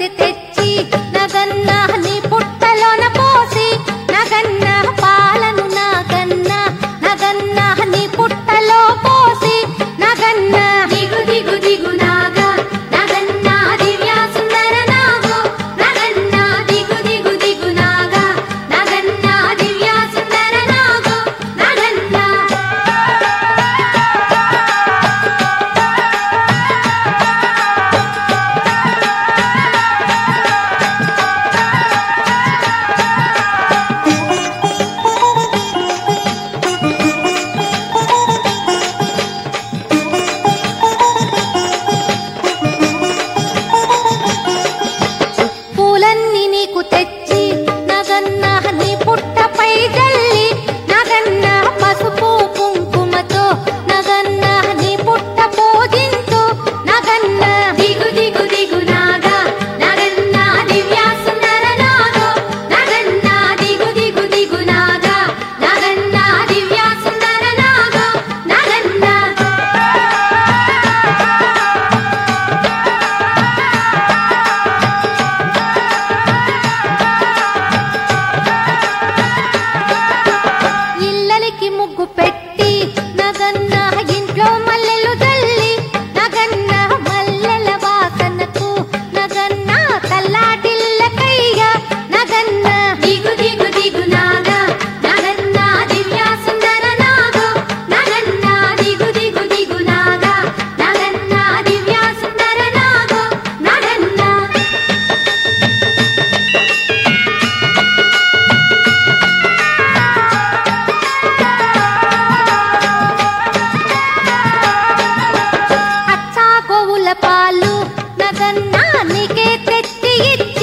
పిండి తెచ్చి నగన్న నీ పుట్టలోన పోసి నగన్న పాలను నగన్న నీ పుట్టలో పోసి నగన్న దిగు దిగు దిగు నాగా నగన్న దివ్య సుందర నాగో నగన్న దిగు దిగు దిగు నాగా నగన్న దివ్య సుందర నాగో నగన్న పూలన్నీ నీకు తెచ్చి నగన్న నీ పుట్టపై జల్లి నగన్న పసుపు కుంకుమతో నగన్న నీ పుట్ట పూజించు నగన్న దిగు దిగు దిగు నాగా నగన్న దివ్య సుందర నాగో నగన్న దిగు దిగు దిగు నాగా నగన్న దివ్య సుందర నాగో నగన్న ఇల్లలికి ముగ్గు పెట్టి నగన్న ఇంట్లో మల్లెలు జల్లి నగన్న మల్లెల వాసనకు నగన్న తల్లాటిల్లకయ్య నగన్న దిగు దిగు దిగు నాగా నగన్న దివ్య సుందర నాగో నగన్న దిగు దిగు దిగు నాగా నగన్న దివ్య సుందర నాగో నగన్న అచ్చా గోవుల పాలు నగన్న నీకే తెచ్చి ఇచ్చి